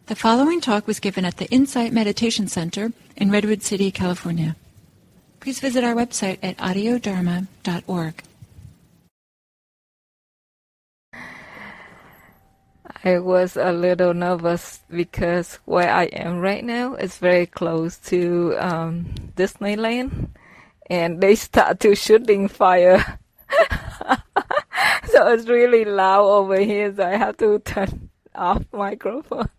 The following talk was given at the Insight Meditation Center in Redwood City, California. Please visit our website at audiodharma.org. I was a little nervous because where I am right now is very close to Disneyland, and they start to shooting fire. So it's really loud over here, so I have to turn off microphone.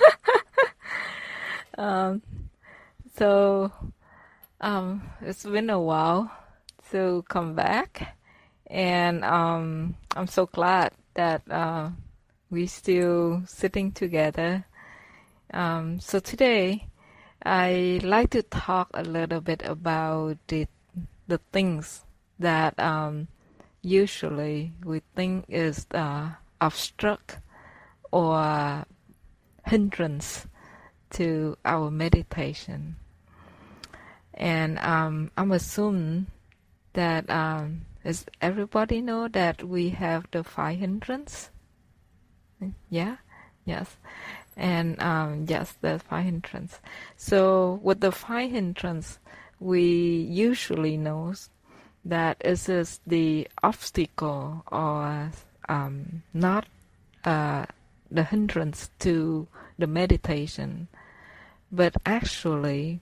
It's been a while to come back, and I'm so glad that we're still sitting together. So today, I like to talk a little bit about the things that usually we think is obstruct or hindrance to our meditation. And I'm assuming that does everybody know that we have the 5 hindrances? Yeah? Yes. And yes, the 5 hindrances. So with the 5 hindrances, we usually know that it is the obstacle or not the hindrance to the meditation. But actually,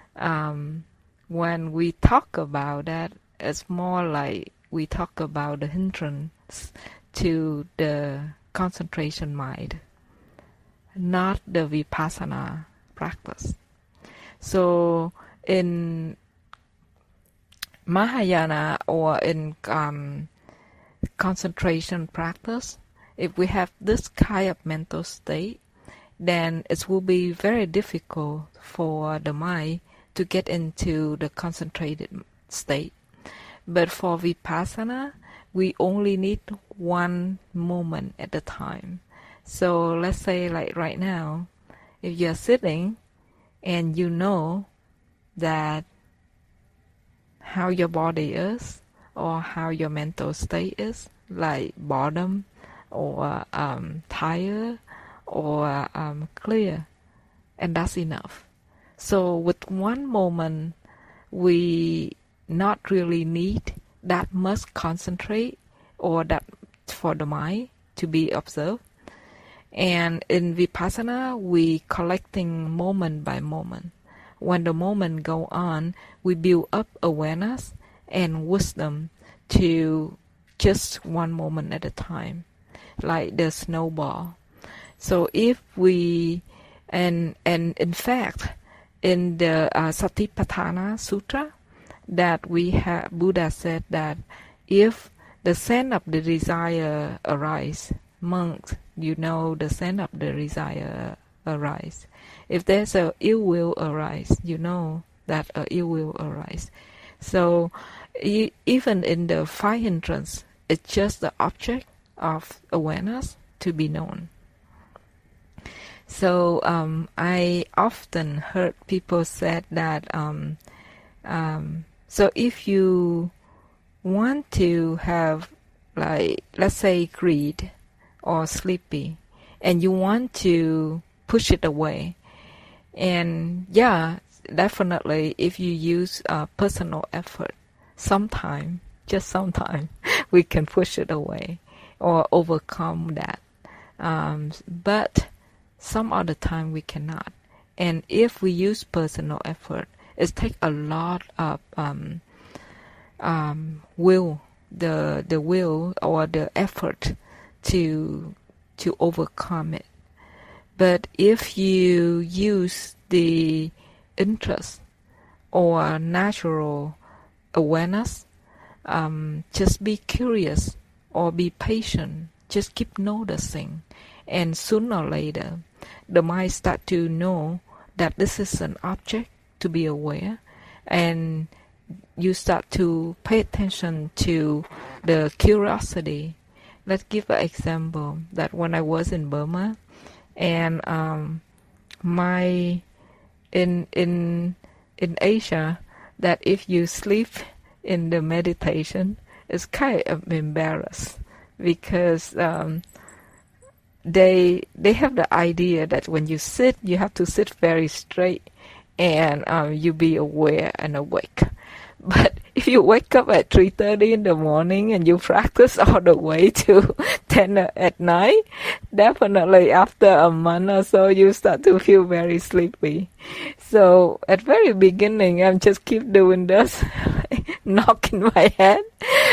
when we talk about that, it's more like we talk about the hindrance to the concentration mind, not the vipassana practice. So in Mahayana or in concentration practice, if we have this kind of mental state, then it will be very difficult for the mind to get into the concentrated state. But for vipassana, we only need one moment at a time. So let's say like right now, if you're sitting and you know that how your body is or how your mental state is, like boredom or tired or clear, and that's enough. So with one moment, we not really need that much concentrate or that for the mind to be observed. And in vipassana, we collecting moment by moment. When the moment go on, we build up awareness and wisdom to just one moment at a time, like the snowball. So if we, and in fact, in the Satipatthana Sutra, that we have, Buddha said that if the sense of the desire arise, monks, you know the sense of the desire arise. If there's a ill will arise, you know that a ill will arise. So even in the 5 hindrance, it's just the object of awareness to be known. So I often heard people said that so if you want to have, like, let's say greed or sleepy, and you want to push it away, and yeah, definitely if you use personal effort, just sometime, we can push it away or overcome that. But some other time we cannot. And if we use personal effort, it takes a lot of will, the will or the effort to overcome it. But if you use the interest or natural awareness, just be curious or be patient, just keep noticing, and sooner or later the mind start to know that this is an object to be aware, and you start to pay attention to the curiosity. Let's give an example that when I was in Burma, and in Asia, that if you sleep in the meditation, it's kind of embarrassed because they have the idea that when you sit, you have to sit very straight, and you be aware and awake. But if you wake up at 3:30 in the morning and you practice all the way to 10 at night, definitely after a month or so, you start to feel very sleepy. So at very beginning, I'm just keep doing this, knocking my head.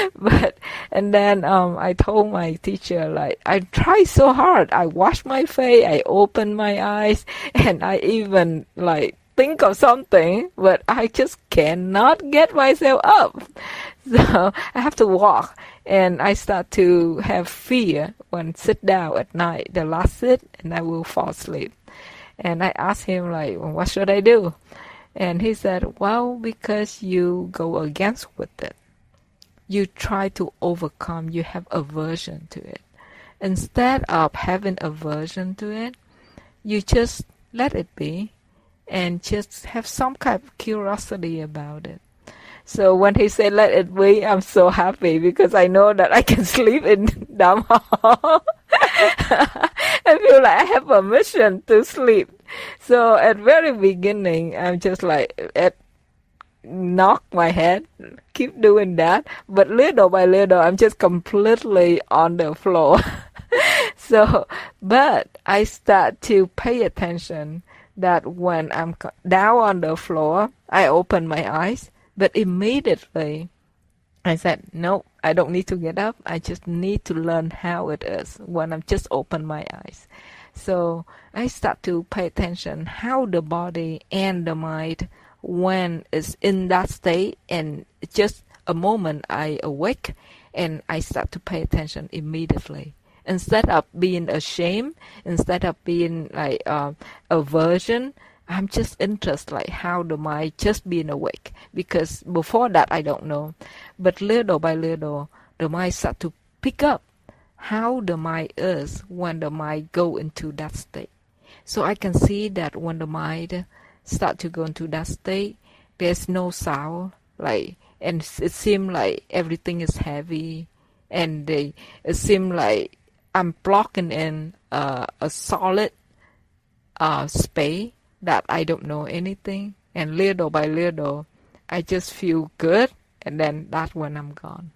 And then I told my teacher, like, I try so hard. I wash my face, I open my eyes, and I even like think of something, but I just cannot get myself up. So I have to walk, and I start to have fear when sit down at night, the last sit, and I will fall asleep. And I asked him, like, well, what should I do? And he said, well, because you go against with it. You try to overcome, you have aversion to it. Instead of having aversion to it, you just let it be and just have some kind of curiosity about it. So when he said let it be, I'm so happy because I know that I can sleep in Dhamma hall. I feel like I have permission to sleep. So at very beginning, I'm just like knock my head, keep doing that, but little by little, I'm just completely on the floor. So, but I start to pay attention that when I'm down on the floor, I open my eyes, but immediately I said, no, I don't need to get up. I just need to learn how it is when I'm just open my eyes. So I start to pay attention how the body and the mind, when it's in that state, and just a moment I awake and I start to pay attention immediately. Instead of being ashamed, instead of being like aversion, I'm just interested like how the mind just being awake. Because before that I don't know. But little by little, the mind start to pick up how the mind is when the mind go into that state. So I can see that when the mind start to go into that state, there's no sound, like, and it seems like everything is heavy, and it seems like I'm blocking in a solid space that I don't know anything, and little by little, I just feel good, and then that's when I'm gone.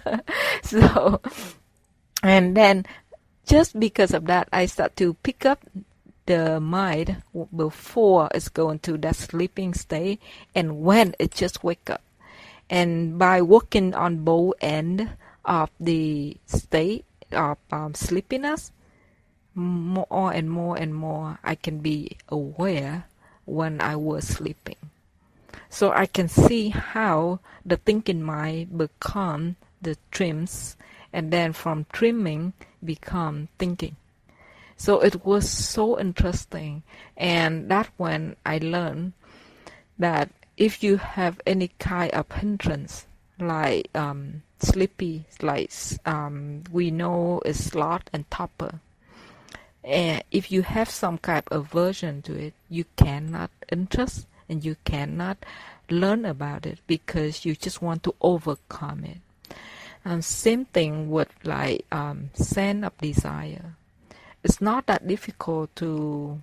So, and then just because of that, I start to pick up the mind before it's going to that sleeping state, and when it just wake up. And by working on both ends of the state of sleepiness, more and more and more I can be aware when I was sleeping. So I can see how the thinking mind become the trims, and then from trimming become thinking. So it was so interesting, and that's when I learned that if you have any kind of hindrance, like sleepy, like we know is sloth and torpor, and if you have some kind of aversion to it, you cannot interest and you cannot learn about it because you just want to overcome it. Same thing with like sense of desire. It's not that difficult to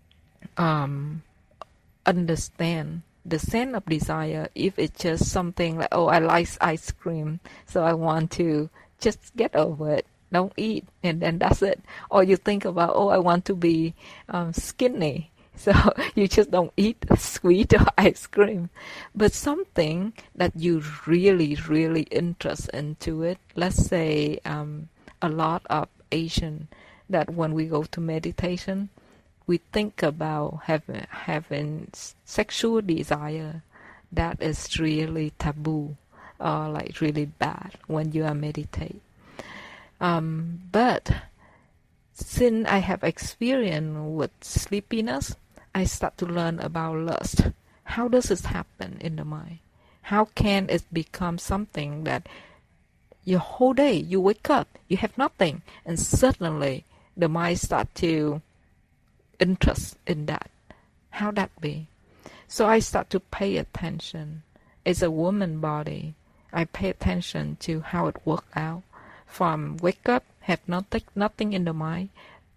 understand the sense of desire if it's just something like, oh, I like ice cream, so I want to just get over it, don't eat, and then that's it. Or you think about, oh, I want to be skinny, so you just don't eat sweet or ice cream. But something that you really, really interest into it, let's say a lot of Asian, that when we go to meditation, we think about having sexual desire. That is really taboo, or like really bad when you are meditate. But since I have experience with sleepiness, I start to learn about lust. How does this happen in the mind? How can it become something that your whole day you wake up, you have nothing, and suddenly the mind start to interest in that? How that be? So I start to pay attention. As a woman body, I pay attention to how it work out. From wake up, have nothing in the mind,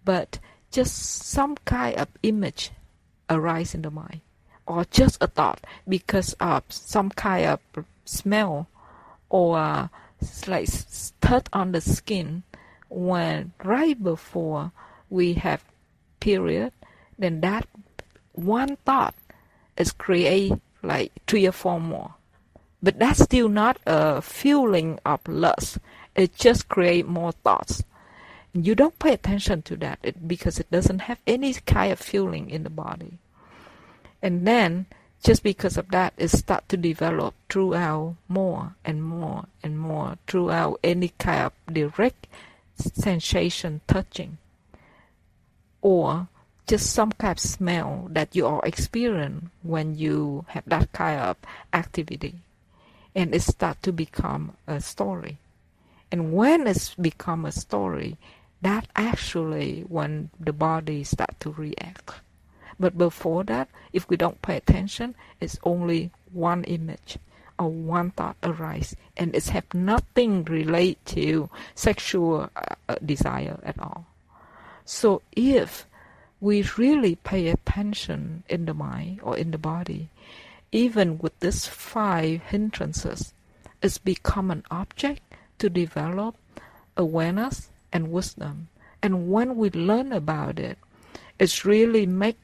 but just some kind of image arise in the mind, or just a thought because of some kind of smell or like touch on the skin when right before we have period, then that one thought is create like 3 or 4 more. But that's still not a feeling of lust. It just create more thoughts. You don't pay attention to that because it doesn't have any kind of feeling in the body. And then, just because of that, it starts to develop throughout more and more and more throughout any kind of direct sensation touching. Or just some kind of smell that you all experience when you have that kind of activity. And it starts to become a story. And when it's become a story, that actually when the body starts to react. But before that, if we don't pay attention, it's only one image or one thought arise, and it have nothing relate to sexual desire at all. So if we really pay attention in the mind or in the body, even with these 5 hindrances, it's become an object to develop awareness and wisdom. And when we learn about it, it's really make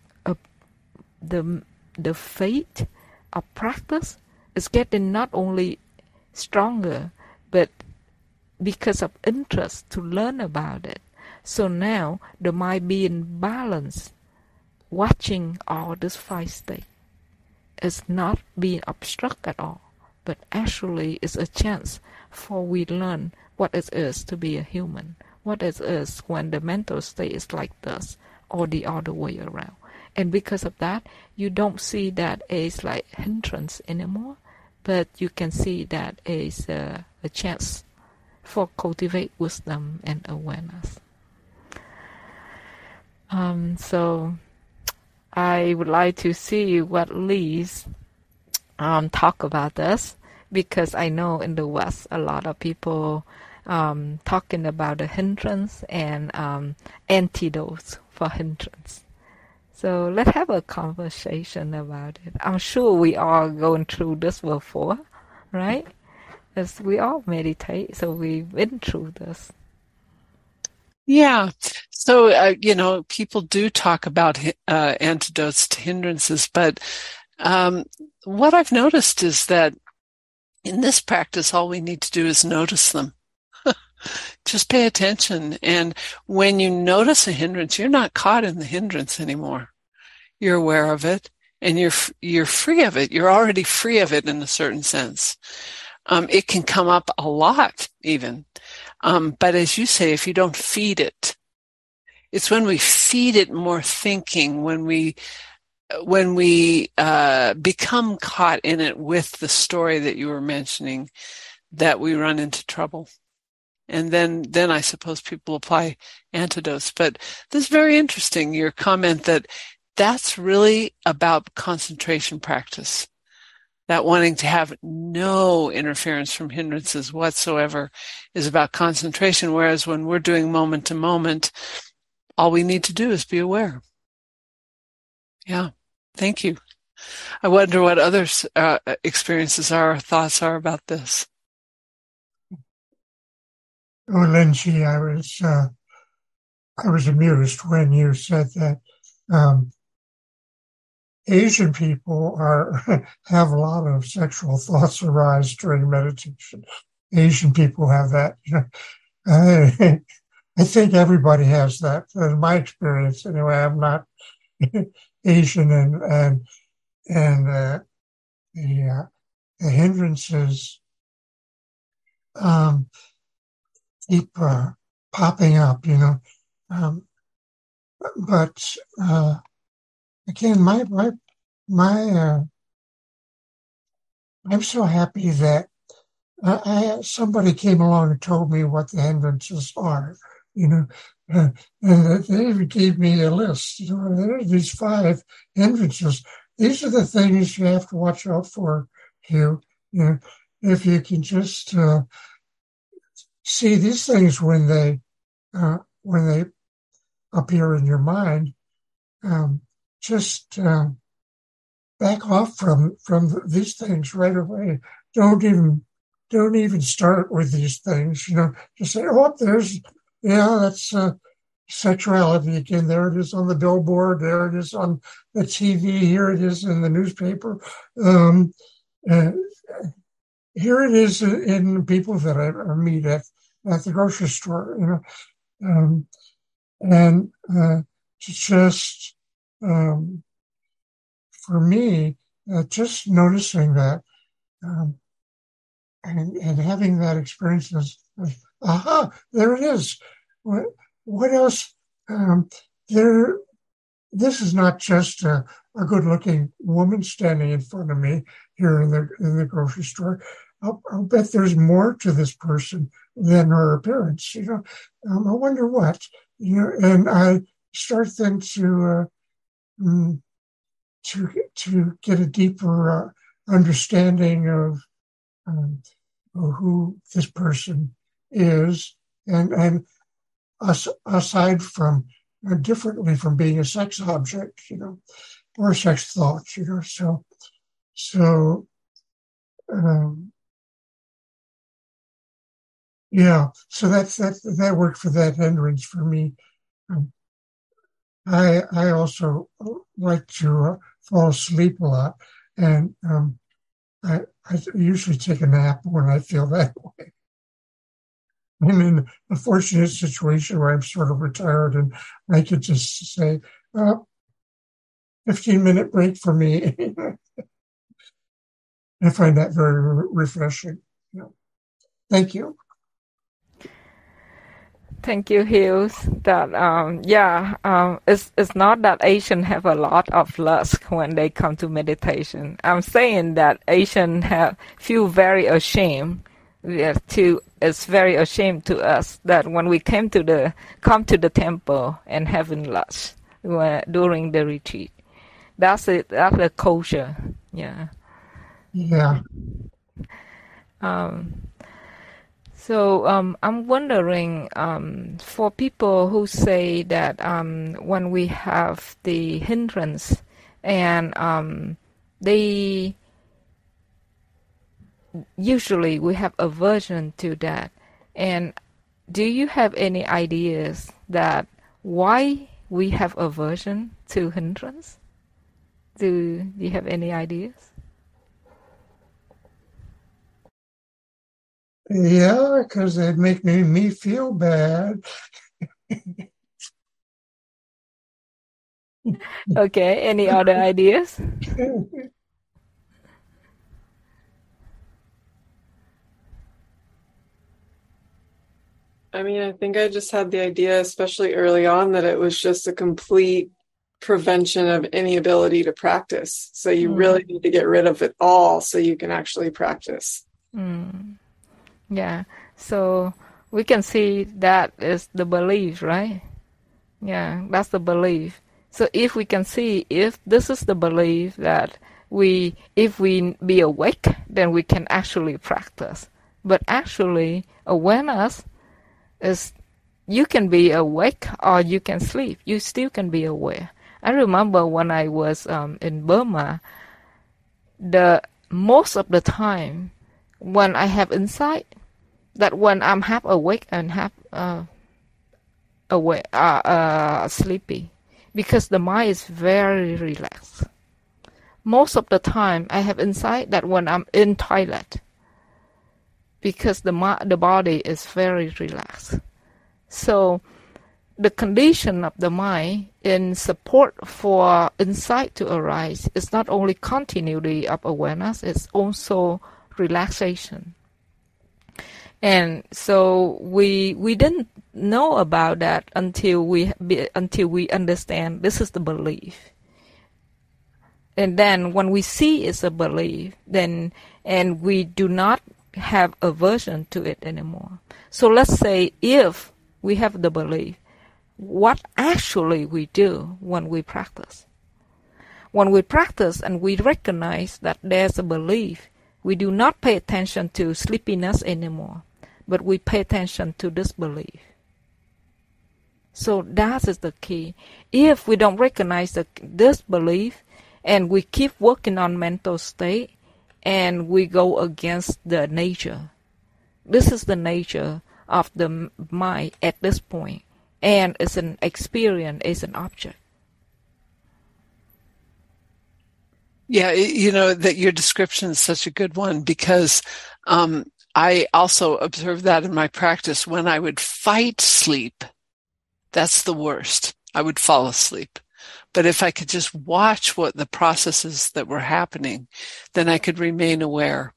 the faith of practice is getting not only stronger, but because of interest to learn about it. So now the mind be in balance, watching all these 5 states. It's not being obstruct at all, but actually it's a chance for we learn what it is to be a human, what it is when the mental state is like this, or the other way around. And because of that, you don't see that as like hindrance anymore, but you can see that as a chance for cultivate wisdom and awareness. So I would like to see what Liz talk about this, because I know in the West a lot of people talking about the hindrance and antidotes for hindrance. So let's have a conversation about it. I'm sure we are going through this before, right? As we all meditate, so we've been through this. Yeah. So, people do talk about antidotes to hindrances, but what I've noticed is that in this practice, all we need to do is notice them. Just pay attention. And when you notice a hindrance, you're not caught in the hindrance anymore. You're aware of it, and you're free of it. You're already free of it in a certain sense. It can come up a lot even. But as you say, if you don't feed it, it's when we feed it more thinking, when we become caught in it with the story that you were mentioning, that we run into trouble. And then I suppose people apply antidotes. But this is very interesting, your comment that that's really about concentration practice. That wanting to have no interference from hindrances whatsoever is about concentration, whereas when we're doing moment to moment, all we need to do is be aware. Yeah, thank you. I wonder what other experiences or thoughts are about this. Oh, Lindsay, I was amused when you said that Asian people have a lot of sexual thoughts arise during meditation. Asian people have that. I think everybody has that. In my experience, anyway, I'm not Asian, and the hindrances keep popping up, but again, I'm so happy that somebody came along and told me what the hindrances are, and they gave me a list. There are these 5 hindrances. These are the things you have to watch out for. If you can just see these things when they appear in your mind, just back off from these things right away. Don't even start with these things. Just say, oh, that's sexuality again. There it is on the billboard. There it is on the TV. Here it is in the newspaper. Here it is in people that I meet at the grocery store. Just for me, just noticing that and having that experience of, aha, there it is. What else? This is not just a good-looking woman standing in front of me here in the grocery store. I'll bet there's more to this person than her appearance. I wonder what. And I start then to get a deeper understanding of who this person is, and aside from differently from being a sex object, or a sex thought, So that worked for that hindrance for me. I also like to fall asleep a lot, and I usually take a nap when I feel that way. I'm in a fortunate situation where I'm sort of retired and I could just say, 15-minute break for me. I find that very refreshing. Thank you. Thank you, Hughes. That it's not that Asians have a lot of lust when they come to meditation. I'm saying that Asians feel very ashamed. It's very ashamed to us that when we come to the temple and having lust during the retreat. That's it. That's the culture. Yeah. Yeah. So I'm wondering, for people who say that when we have the hindrance and they usually we have aversion to that, and do you have any ideas that why we have aversion to hindrance? Do you have any ideas? Yeah, because they make me feel bad. Okay, any other ideas? I mean, I think I just had the idea, especially early on, that it was just a complete prevention of any ability to practice. So you really need to get rid of it all so you can actually practice. Yeah, so we can see that is the belief, right? Yeah, that's the belief. So if we can see, if this is the belief that if we be awake, then we can actually practice. But actually, awareness is, you can be awake or you can sleep. You still can be aware. I remember when I was in Burma, most of the time when I have insight, that when I'm half awake and half sleepy, because the mind is very relaxed. Most of the time, I have insight that when I'm in toilet, because the body is very relaxed. So the condition of the mind in support for insight to arise is not only continuity of awareness, it's also relaxation. And so we didn't know about that until we understand this is the belief. And then when we see it's a belief, then and we do not have aversion to it anymore. So let's say if we have the belief, what actually we do when we practice? When we practice and we recognize that there's a belief, we do not pay attention to sleepiness anymore, but we pay attention to this belief. So that is the key. If we don't recognize this belief and we keep working on mental state and we go against the nature, this is the nature of the mind at this point, and it's an experience, it's an object. Yeah, that your description is such a good one, because I also observed that in my practice. When I would fight sleep, that's the worst. I would fall asleep. But if I could just watch what the processes that were happening, then I could remain aware.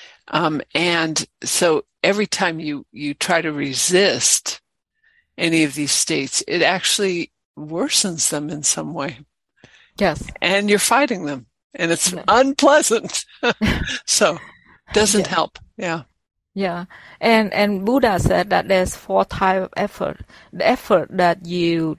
And so every time you try to resist any of these states, it actually worsens them in some way. Yes. And you're fighting them. And it's unpleasant. So doesn't help. Yeah. Yeah. And Buddha said that there's 4 types of effort. The effort that you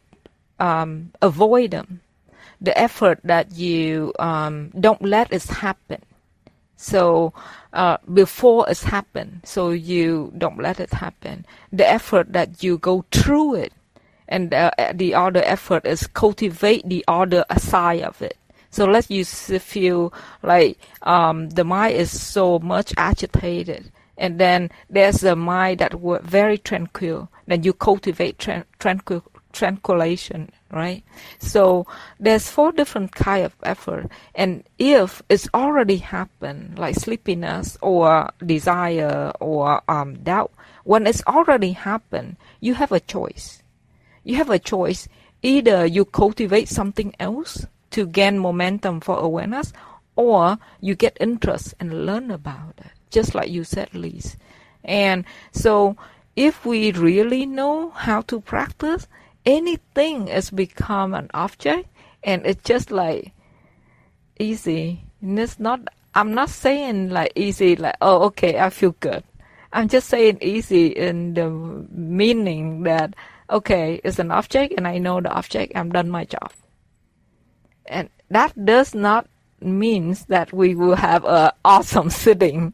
avoid them. The effort that you don't let it happen. So before it's happened, so you don't let it happen. The effort that you go through it. And the other effort is cultivate the other side of it. So let's you feel like the mind is so much agitated, and then there's a mind that were very tranquil. Then you cultivate tranquilization, right? So there's 4 different kind of effort, and if it's already happened, like sleepiness or desire or doubt, when it's already happened, you have a choice. You have a choice. Either you cultivate something else to gain momentum for awareness, or you get interest and learn about it, just like you said, Liz. And so if we really know how to practice, anything has become an object, and it's just like easy. And it's not, I'm not saying like easy, like, oh, okay, I feel good. I'm just saying easy in the meaning that, okay, it's an object and I know the object, I'm done my job. And that does not mean that we will have an awesome sitting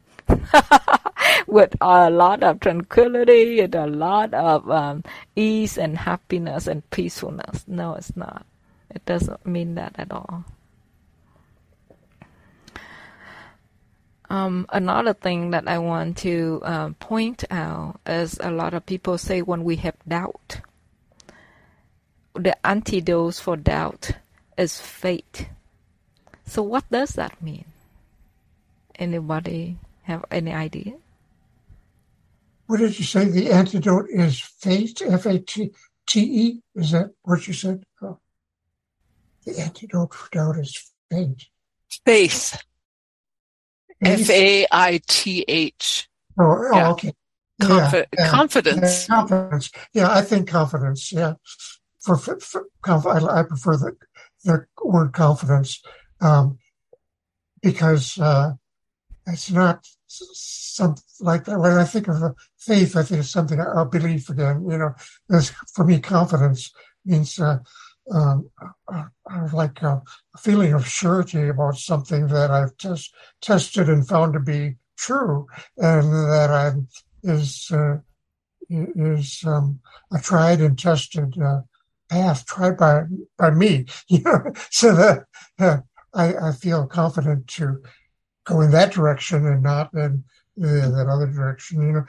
with a lot of tranquility and a lot of ease and happiness and peacefulness. No, it's not. It doesn't mean that at all. Another thing that I want to point out is a lot of people say when we have doubt, the antidote for doubt is faith. So what does that mean? Anybody have any idea? What did you say? The antidote is faith, F-A-T-E? Is that what you said? Oh. The antidote for doubt is faith. Faith. F-A-I-T-H. Oh, yeah. Okay. Confidence. Confidence. Yeah, I think confidence. Yeah. I prefer the word confidence because it's not something like that. When I think of faith, I think it's something I'll believe again. For me, confidence means like a feeling of surety about something that I've tested and found to be true, and that is a tried and tested path, tried by me. So that I feel confident to go in that direction and not in that other direction.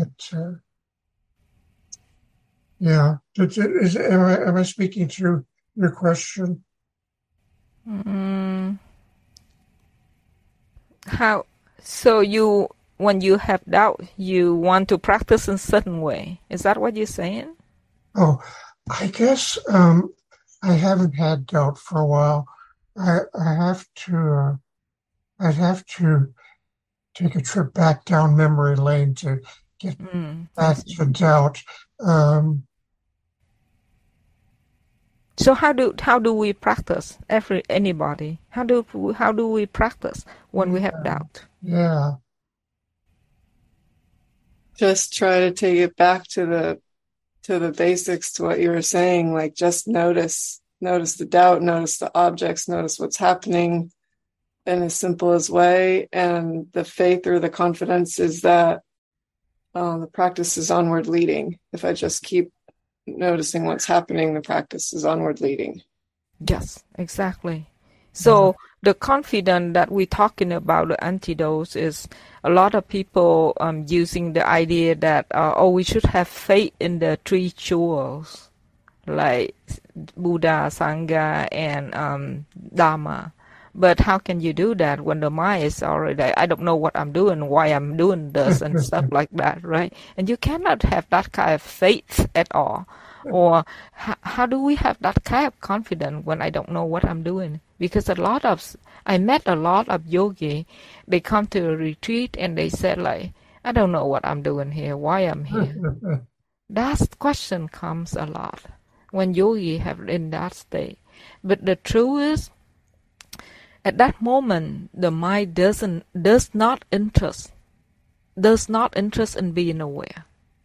Yeah. Am I speaking through your question? How? So when you have doubt, you want to practice in a certain way. Is that what you're saying? Oh, I guess I haven't had doubt for a while. I'd have to take a trip back down memory lane to get back to doubt. So how do we practice? Anybody? How do we practice when we have doubt? Yeah. Just try to take it back to the basics, to what you were saying. Like, just notice the doubt, notice the objects, notice what's happening in as simple as way. And the faith or the confidence is that the practice is onward leading. If I just keep noticing what's happening, the practice is onward leading. Yes, exactly. So the confidence that we're talking about, the antidotes, is a lot of people using the idea that, we should have faith in the three jewels, like Buddha, Sangha, and Dharma. But how can you do that when the mind is already, I don't know what I'm doing, why I'm doing this, and stuff like that, right? And you cannot have that kind of faith at all. Or how do we have that kind of confidence when I don't know what I'm doing? Because I met a lot of yogi, they come to a retreat and they said like, I don't know what I'm doing here, why I'm here. That question comes a lot when yogi have in that state. But the truth is, at that moment, the mind does not interest in being aware.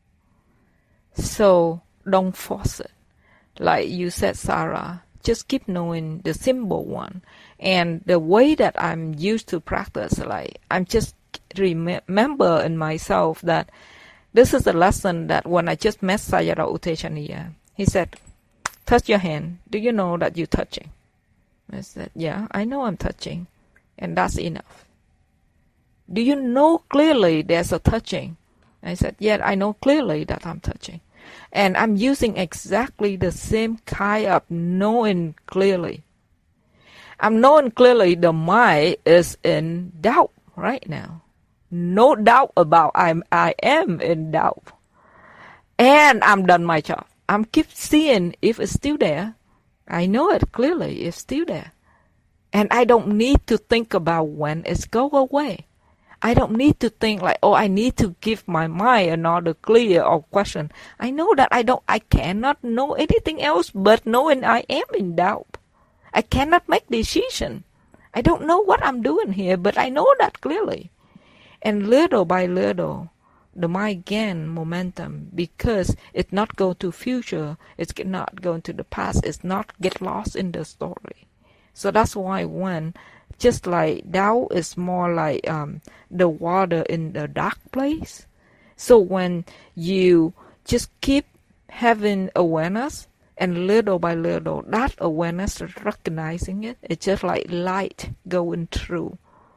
So don't force it. Like you said, Sarah, just keep knowing the simple one. And the way that I'm used to practice, like I'm just remember in myself that this is a lesson that when I just met Sayadaw U Tejaniya, he said, touch your hand. Do you know that you're touching? I said, yeah, I know I'm touching, and that's enough. Do you know clearly there's a touching? I said, yeah, I know clearly that I'm touching. And I'm using exactly the same kind of knowing clearly. I'm knowing clearly the mind is in doubt right now. No doubt about I am in doubt. And I'm done my job. I'm keep seeing if it's still there. I know it clearly, it's still there. And I don't need to think about when it's go away. I don't need to think like, I need to give my mind another clear or question. I know that I cannot know anything else but knowing I am in doubt. I cannot make decision. I don't know what I'm doing here, but I know that clearly. And little by little, the mind gain momentum because it's not go to future, it's not going to the past, it's not get lost in the story. So that's why when, just like doubt is more like the water in the dark place. So when you just keep having awareness and little by little, that awareness, recognizing it, it's just like light going through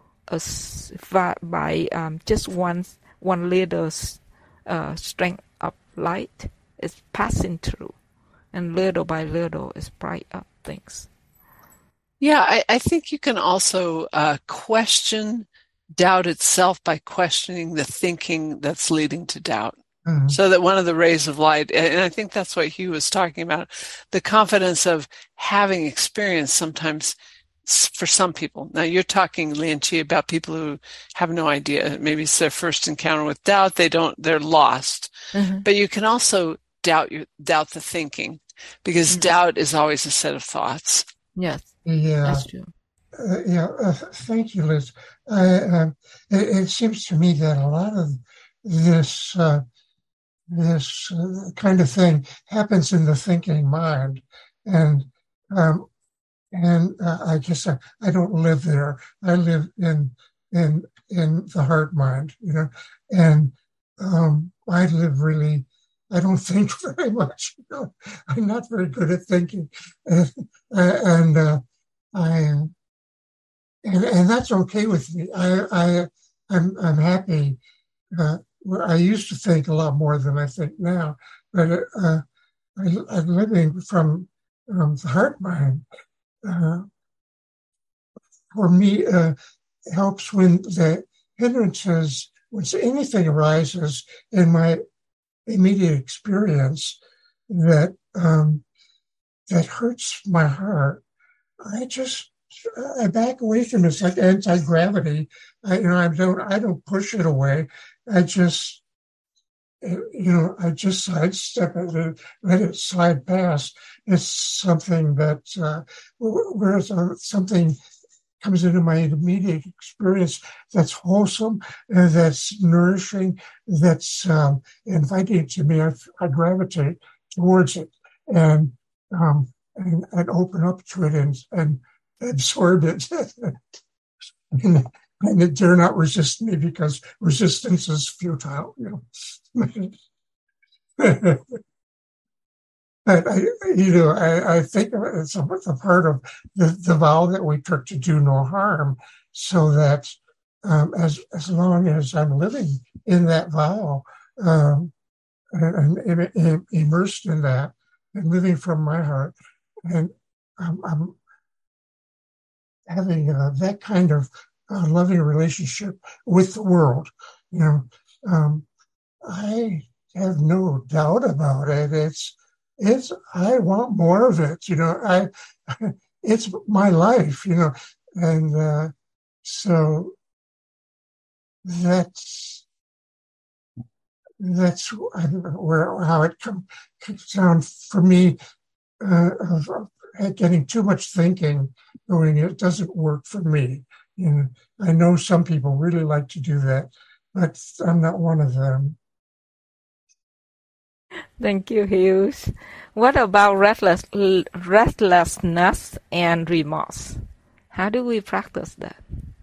by just one little strength of light is passing through, and little by little is bright up things. Yeah, I think you can also question doubt itself by questioning the thinking that's leading to doubt. Mm-hmm. So that one of the rays of light, and I think that's what Hugh was talking about, the confidence of having experience sometimes for some people. Now you're talking, Lian Chi, about people who have no idea. Maybe it's their first encounter with doubt. They're lost. Mm-hmm. But you can also doubt the thinking, because mm-hmm. doubt is always a set of thoughts. Yes. Yeah, that's true. Thank you, Liz. It seems to me that a lot of this kind of thing happens in the thinking mind, and I guess I don't live there. I live in the heart mind, and I don't think very much. I'm not very good at thinking, and that's okay with me. I'm happy. I used to think a lot more than I think now, but I'm living from the heart mind. For me, helps when the hindrances, when anything arises in my immediate experience that hurts my heart. I back away from it. It's like anti-gravity. I don't push it away. I just sidestep it and let it slide past. It's something that, whereas something comes into my immediate experience that's wholesome, that's nourishing, that's inviting to me, I gravitate towards it and open up to it and absorb it. And it dare not resist me, because resistance is futile. But I think it's a part of the vow that we took to do no harm, so that as long as I'm living in that vow and immersed in that and living from my heart, and I'm having that kind of loving relationship with the world, I have no doubt about it. It's I want more of it, it's my life, and so that's how it comes down for me, of getting too much thinking, going, it doesn't work for me. I know some people really like to do that, but I'm not one of them. Thank you, Hughes. What about restlessness and remorse? How do we practice that?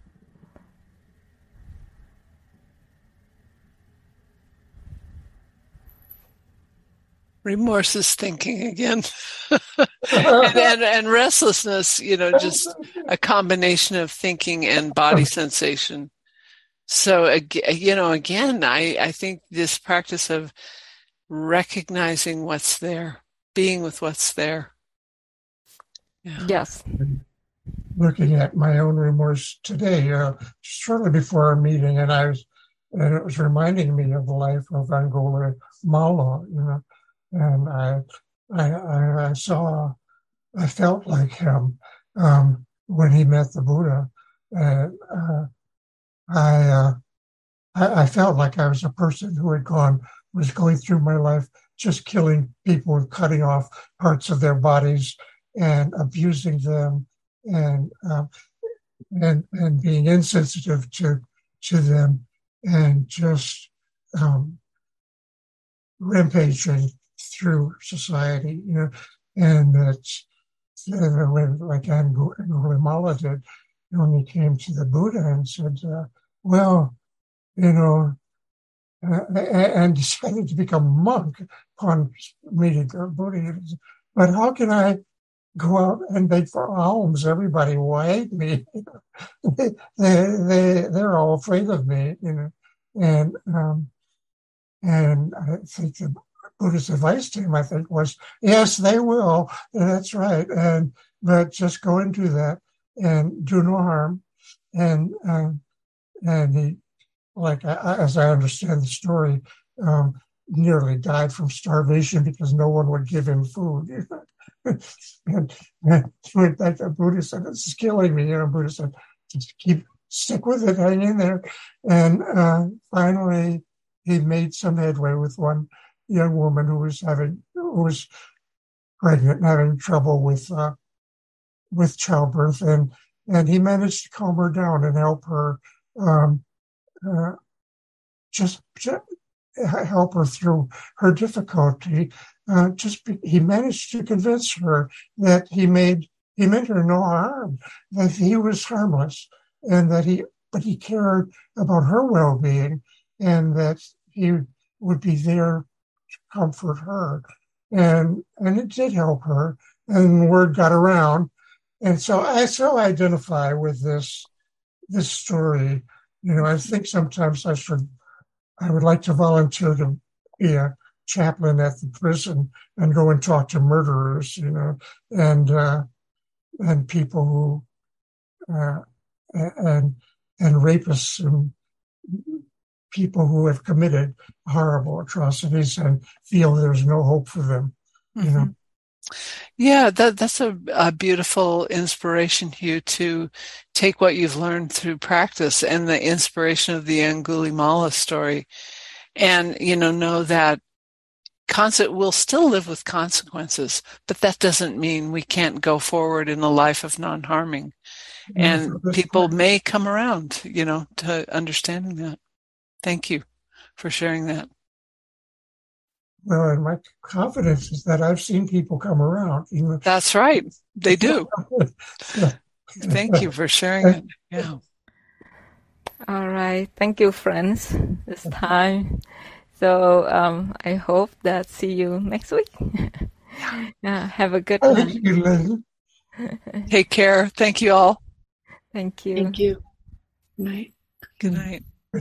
Remorse is thinking again. and restlessness, just a combination of thinking and body sensation. So, again, I think this practice of recognizing what's there, being with what's there. Yeah. Yes. Looking at my own remorse today, shortly before our meeting, and it was reminding me of the life of Angulimala, and I felt like him when he met the Buddha, and I felt like I was a person who was going through my life just killing people and cutting off parts of their bodies and abusing them and being insensitive to them and just rampaging through society, and that's like Angulimala did when he came to the Buddha and said, and decided to become a monk upon meeting the Buddha. But how can I go out and beg for alms? Everybody will hate me. They're all afraid of me, and I think the Buddha's advice to him, I think, was, yes, they will, and that's right, but just go and do that and do no harm, and he, as I understand the story, nearly died from starvation because no one would give him food. and the Buddha said, "This is killing me." Buddha said, "Just stick with it, hang in there." And finally, he made some headway with one young woman who was pregnant and having trouble with childbirth, and he managed to calm her down and help her. Just help her through her difficulty. He managed to convince her that he meant her no harm, that he was harmless, and that he cared about her well-being, and that he would be there to comfort her, and it did help her, and word got around, and so I so identify with this story. I think sometimes I would like to volunteer to be a chaplain at the prison and go and talk to murderers, and people who and rapists and people who have committed horrible atrocities and feel there's no hope for them. Mm-hmm. Yeah, that's a beautiful inspiration, Hugh, to take what you've learned through practice and the inspiration of the Angulimala story, and know that we'll still live with consequences, but that doesn't mean we can't go forward in a life of non-harming. And people may come around, to understanding that. Thank you for sharing that. Well, and my confidence is that I've seen people come around. That's right. They do. Thank you for sharing it. Yeah. All right. Thank you, friends, this time. So I hope that see you next week. Have a good Thank night. you, Lynn. Take care. Thank you all. Thank you. Thank you. Night. Good night.